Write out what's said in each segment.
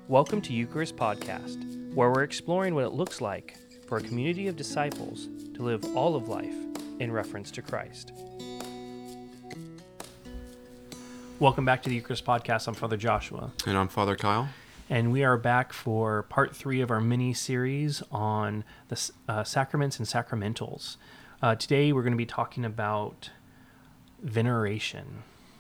Welcome to Eucharist Podcast, where we're exploring what it looks like for a community of disciples to live all of life in reference to Christ. Welcome back to the Eucharist Podcast. I'm Father Joshua. And I'm Father Kyle. And we are back for part 3 of our mini-series on the sacraments and sacramentals. Today we're going to be talking about veneration.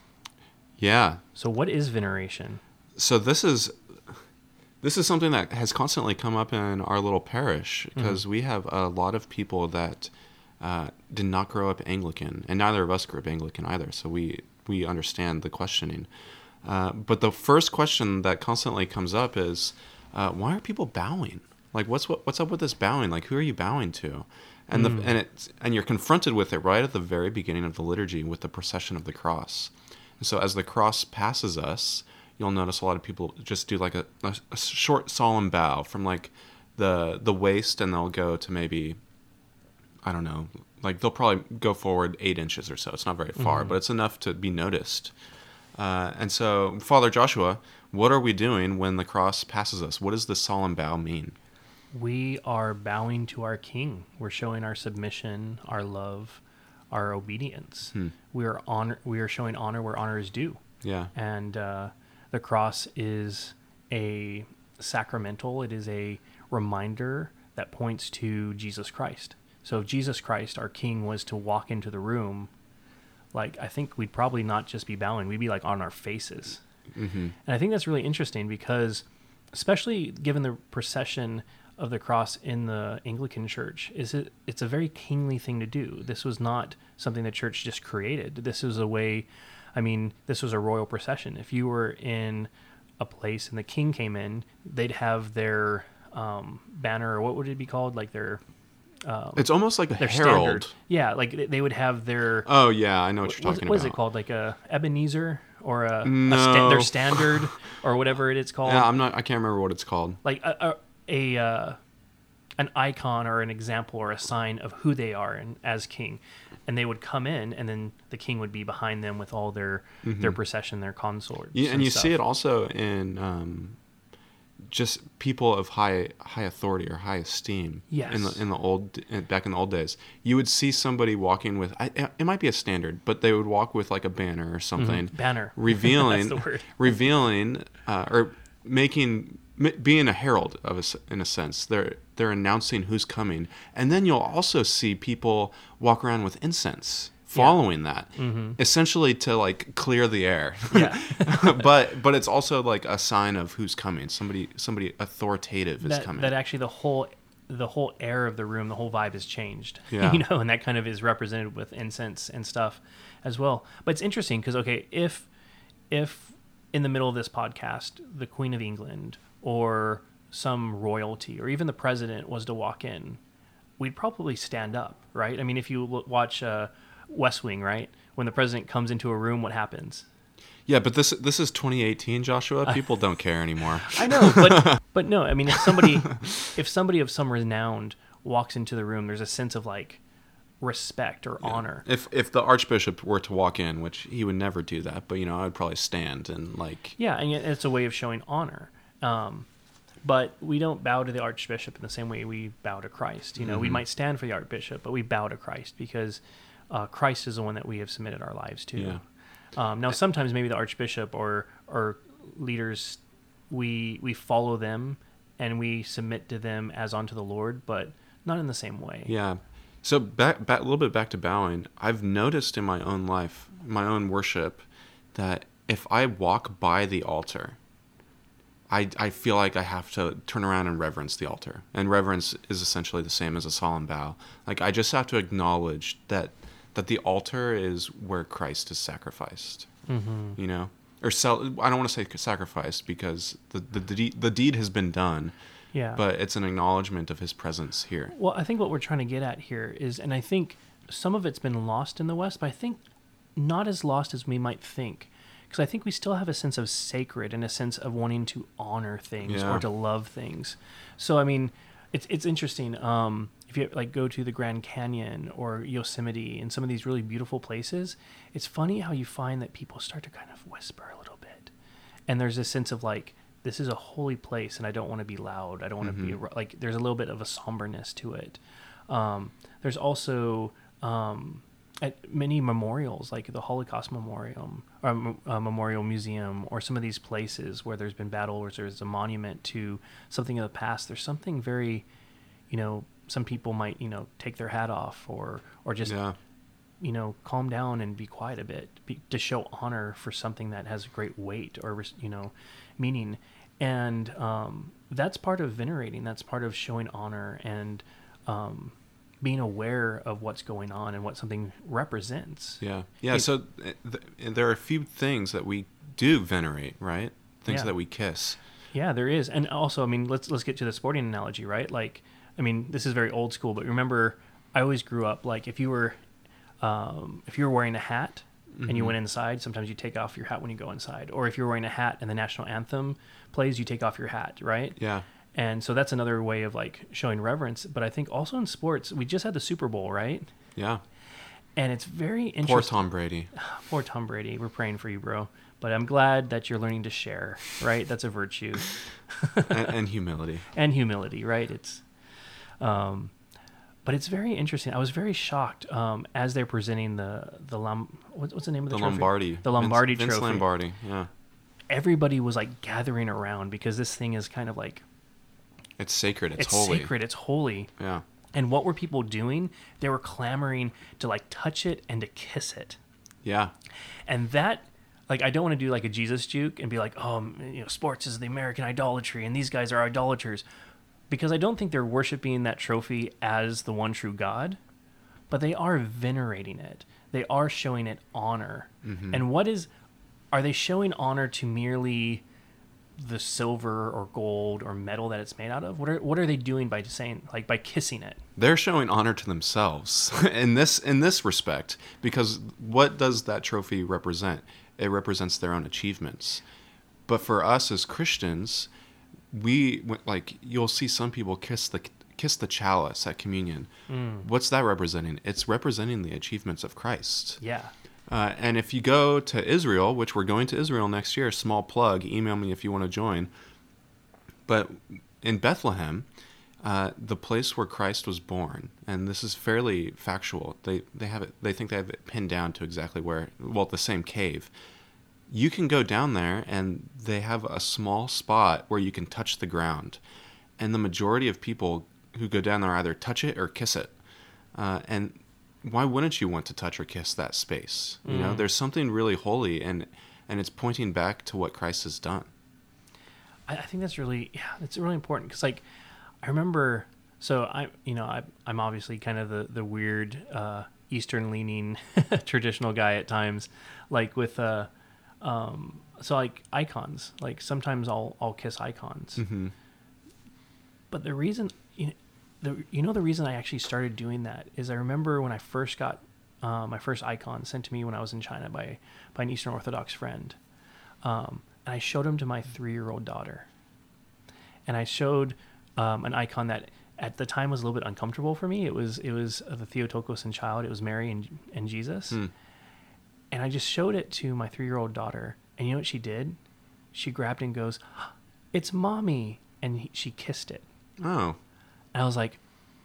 Yeah. So what is veneration? So this is something that has constantly come up in our little parish because we have a lot of people that did not grow up Anglican, and neither of us grew up Anglican either. So we understand the questioning. But the first question that constantly comes up is, why are people bowing? Like, what's up with this bowing? Like, who are you bowing to? And and you're confronted with it right at the very beginning of the liturgy with the procession of the cross. And so as the cross passes us, you'll notice a lot of people just do like a short solemn bow from like the waist, and they'll go to maybe, I don't know, like they'll probably go forward 8 inches or so. It's not very far, but it's enough to be noticed. And so, Father Joshua, what are we doing when the cross passes us? What does the solemn bow mean? We are bowing to our King. We're showing our submission, our love, our obedience. We are showing honor where honor is due. Yeah. And the cross is a sacramental. It is a reminder that points to Jesus Christ. So if Jesus Christ, our King, was to walk into the room, like, I think we'd probably not just be bowing, we'd be like on our faces. Mm-hmm. And I think that's really interesting because, especially given the procession of the cross in the Anglican Church, it's a very kingly thing to do. This was not something the church just created. This was a way, this was a royal procession. If you were in a place and the king came in, they'd have their banner, or what would it be called? Like their... it's almost like a herald. Standard. Yeah, like they would have their... Oh, yeah, I know what you're talking about. What is it called? Like a Ebenezer or No. their standard or whatever it's called? Yeah, I can't remember what it's called. Like an icon or an example or a sign of who they are as king. And they would come in, and then the king would be behind them with all their procession, their consorts. Yeah, and you stuff. see it also in just people of high authority or high esteem. Yes. Back in the old days, you would see somebody walking with, it might be a standard, but they would walk with like a banner or something. Banner. Revealing, That's the word. revealing, or being a herald in a sense. They're announcing who's coming, and then you'll also see people walk around with incense following that, essentially to like clear the air. Yeah. but it's also like a sign of who's coming. Somebody authoritative is coming. That actually the whole air of the room, the whole vibe has changed. Yeah. And that kind of is represented with incense and stuff as well. But it's interesting because, okay, if in the middle of this podcast, the Queen of England or some royalty or even the president was to walk in, we'd probably stand up, right? I mean, if you watch West Wing, right? When the president comes into a room, what happens? Yeah, but this is 2018, Joshua. People don't care anymore. I know, but no. I mean, if somebody of some renown walks into the room, there's a sense of like respect or honor. If the Archbishop were to walk in, which he would never do that, but I would probably stand and like... Yeah, and it's a way of showing honor. But we don't bow to the Archbishop in the same way we bow to Christ. We might stand for the Archbishop, but we bow to Christ because Christ is the one that we have submitted our lives to. Yeah. Now, sometimes maybe the Archbishop or leaders, we follow them and we submit to them as unto the Lord, but not in the same way. Yeah. So back a little bit back to bowing, I've noticed in my own life, my own worship, that if I walk by the altar, I feel like I have to turn around and reverence the altar. And reverence is essentially the same as a solemn bow. Like, I just have to acknowledge that the altar is where Christ is sacrificed. Mm-hmm. Or I don't want to say sacrificed because the deed has been done. Yeah. But it's an acknowledgement of his presence here. Well, I think what we're trying to get at here is, and I think some of it's been lost in the West, but I think not as lost as we might think. Because I think we still have a sense of sacred and a sense of wanting to honor things or to love things. So, I mean, it's interesting. If you like go to the Grand Canyon or Yosemite and some of these really beautiful places, it's funny how you find that people start to kind of whisper a little bit. And there's this sense of like, this is a holy place, and I don't want to be loud. I don't want to be like. There's a little bit of a somberness to it. There's also at many memorials, like the Holocaust Memorial or Memorial Museum, or some of these places where there's been battle, or there's a monument to something of the past. There's something very, some people might, take their hat off or just, calm down and be quiet a bit to show honor for something that has great weight or, meaning. And that's part of venerating. That's part of showing honor and being aware of what's going on and what something represents. Yeah. So there are a few things that we do venerate, right? Things that we kiss. Yeah, there is. And also, let's get to the sporting analogy, right? Like, this is very old school, but remember, I always grew up like if you were wearing a hat and you went inside, sometimes you take off your hat when you go inside. Or if you're wearing a hat and the national anthem plays, you take off your hat, right? Yeah. And so that's another way of like showing reverence. But I think also in sports, we just had the Super Bowl, right? Yeah. And it's very interesting. Poor Tom Brady. Poor Tom Brady. We're praying for you, bro. But I'm glad that you're learning to share, right? That's a virtue. and humility. And humility, right? It's, but it's very interesting. I was very shocked as they're presenting what's the name of the trophy? Lombardi. The Lombardi trophy. Vince Lombardi, yeah. Everybody was like gathering around because this thing is kind of like... It's sacred. It's holy. It's sacred. It's holy. Yeah. And what were people doing? They were clamoring to like touch it and to kiss it. Yeah. And that... Like, I don't want to do like a Jesus juke and be like, sports is the American idolatry and these guys are idolaters. Because I don't think they're worshiping that trophy as the one true God, but they are venerating it. They are showing it honor. Mm-hmm. And are they showing honor to merely the silver or gold or metal that it's made out of? What are they doing by saying, like, by kissing it? They're showing honor to themselves in this respect, because what does that trophy represent? It represents their own achievements. But for us as Christians, you'll see some people kiss the chalice at communion. What's that representing? It's representing the achievements of Christ. Yeah. And if you go to Israel, which we're going to Israel next year, small plug, email me if you want to join. But in Bethlehem, the place where Christ was born, and this is fairly factual. They think they have it pinned down to exactly where, the same cave. You can go down there, and they have a small spot where you can touch the ground. And the majority of people who go down there either touch it or kiss it. And why wouldn't you want to touch or kiss that space? There's something really holy, and it's pointing back to what Christ has done. I think that's really important, because like I remember, so I'm obviously kind of the weird Eastern leaning traditional guy at times, like with so like icons, like sometimes I'll kiss icons. Mm-hmm. But the reason the reason I actually started doing that is I remember when I first got my first icon sent to me when I was in China by an Eastern Orthodox friend, and I showed him to my 3-year-old daughter, and I showed an icon that at the time was a little bit uncomfortable for me. It was the Theotokos and Child. It was Mary and Jesus, and I just showed it to my 3-year-old daughter, and you know what she did? She grabbed it and goes, "It's mommy," and she kissed it. Oh. And I was like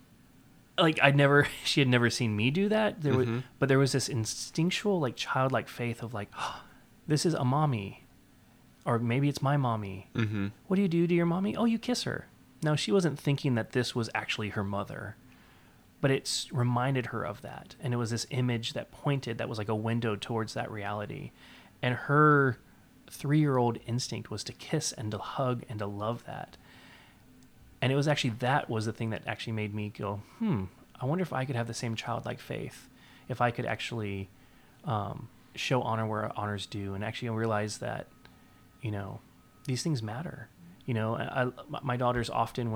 she had never seen me do that. But there was this instinctual, like childlike faith of like, oh, this is a mommy, or maybe it's my mommy. Mm-hmm. What do you do to your mommy? Oh, you kiss her. Now, she wasn't thinking that this was actually her mother, but it reminded her of that. And it was this image that was like a window towards that reality. And her 3-year-old instinct was to kiss and to hug and to love that. And it was actually, that was the thing that actually made me go, I wonder if I could have the same childlike faith, if I could actually show honor where honor's due, and actually realize that, these things matter. My daughters often,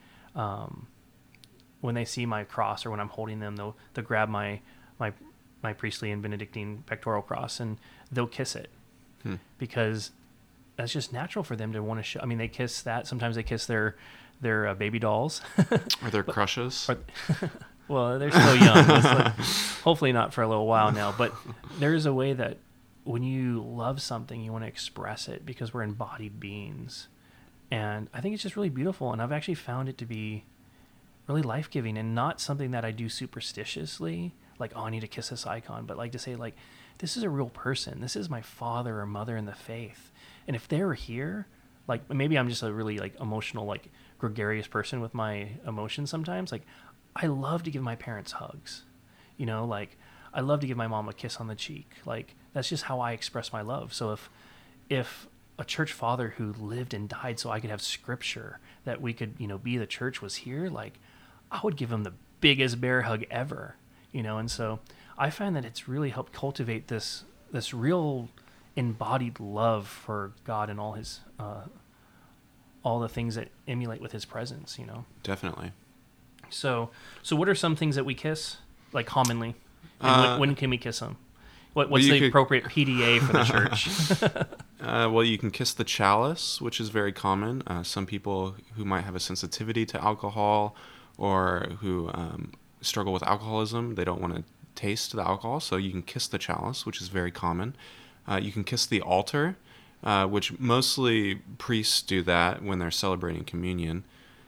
when they see my cross or when I'm holding them, they'll grab my priestly and Benedictine pectoral cross and they'll kiss it, because that's just natural for them to want to show. They kiss that. Sometimes they kiss their baby dolls. Or their crushes. Well, they're still young. Hopefully not for a little while now. But there's a way that when you love something, you want to express it, because we're embodied beings. And I think it's just really beautiful. And I've actually found it to be really life-giving and not something that I do superstitiously, like, oh, I need to kiss this icon, but like to say, like, this is a real person. This is my father or mother in the faith. And if they were here, like, maybe I'm just a really, like, emotional, like, gregarious person with my emotions sometimes. Like, I love to give my parents hugs, you know, like, I love to give my mom a kiss on the cheek. Like, that's just how I express my love. So if a church father who lived and died so I could have scripture that we could, you know, be the church was here, like, I would give him the biggest bear hug ever, you know. And so I find that it's really helped cultivate this real embodied love for God and all his all the things that emulate with his presence, you know. Definitely. So what are some things that we kiss, like, commonly? And when can we kiss them? What's the appropriate PDA for the church? Well, you can kiss the chalice, which is very common. Some people who might have a sensitivity to alcohol or who struggle with alcoholism, they don't want to taste the alcohol, so you can kiss the chalice, which is very common. You can kiss the altar, which mostly priests do that when they're celebrating communion.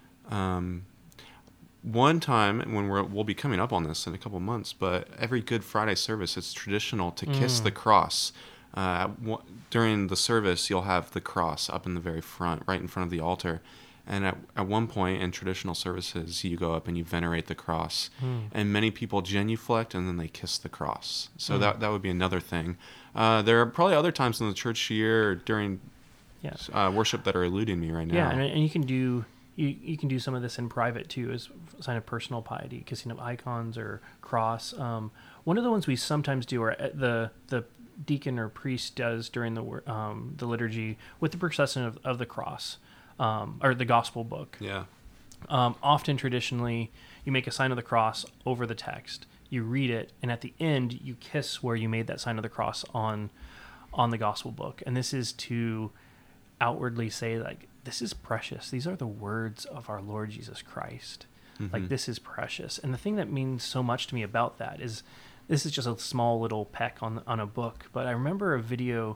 One time, when we'll be coming up on this in a couple months, but every Good Friday service, it's traditional to kiss the cross. During the service, you'll have the cross up in the very front, right in front of the altar. And at one point in traditional services, you go up and you venerate the cross. And many people genuflect and then they kiss the cross. So that would be another thing. There are probably other times in the church year during worship that are eluding me right now. Yeah, and you can do you can do some of this in private too, as a sign of personal piety, kissing of icons or cross. One of the ones we sometimes do, or the deacon or priest does during the liturgy with the procession of the cross. Or the gospel book. Yeah. Often, traditionally, you make a sign of the cross over the text. You read it, and at the end, you kiss where you made that sign of the cross on the gospel book. And this is to outwardly say, like, this is precious. These are the words of our Lord Jesus Christ. Mm-hmm. Like, this is precious. And the thing that means so much to me about that is, this is just a small little peck on a book, but I remember a video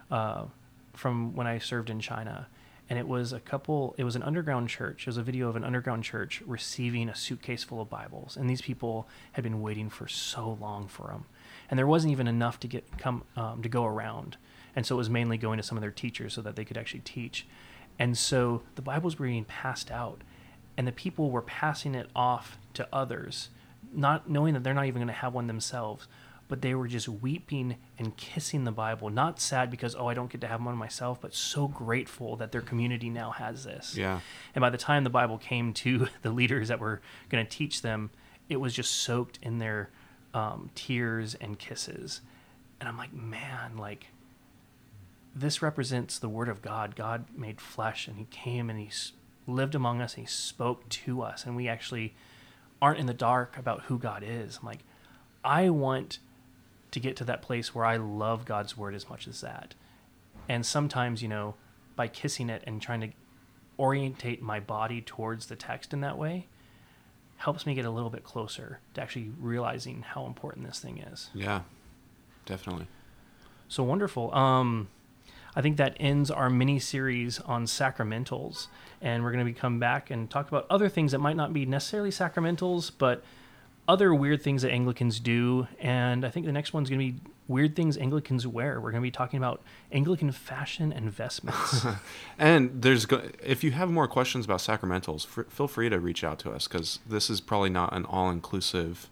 from when I served in China. And it was an underground church. It was a video of an underground church receiving a suitcase full of Bibles. And these people had been waiting for so long for them. And there wasn't even enough to to go around. And so it was mainly going to some of their teachers so that they could actually teach. And so the Bibles were being passed out. And the people were passing it off to others, not knowing that they're not even going to have one themselves. But they were just weeping and kissing the Bible, not sad because, I don't get to have one myself, but so grateful that their community now has this. Yeah. And by the time the Bible came to the leaders that were going to teach them, it was just soaked in their tears and kisses. And I'm like, man, like, this represents the Word of God. God made flesh, and he came and he lived among us, and he spoke to us, and we actually aren't in the dark about who God is. I'm like, I want to get to that place where I love God's word as much as that. And sometimes, by kissing it and trying to orientate my body towards the text in that way helps me get a little bit closer to actually realizing how important this thing is. Yeah, definitely. So wonderful. I think that ends our mini series on sacramentals, and we're going to come back and talk about other things that might not be necessarily sacramentals, but other weird things that Anglicans do. And I think the next one's going to be weird things Anglicans wear. We're going to be talking about Anglican fashion and vestments. And if you have more questions about sacramentals, feel free to reach out to us, because this is probably not an all-inclusive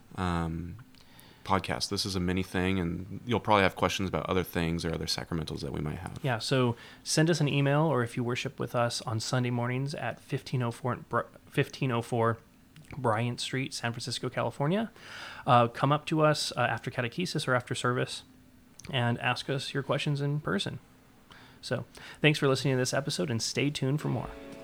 podcast. This is a mini thing, and you'll probably have questions about other things or other sacramentals that we might have. Yeah, so send us an email, or if you worship with us on Sunday mornings at 1504 Bryant Street, San Francisco, California. Come up to us after catechesis or after service and ask us your questions in person. So thanks for listening to this episode, and stay tuned for more.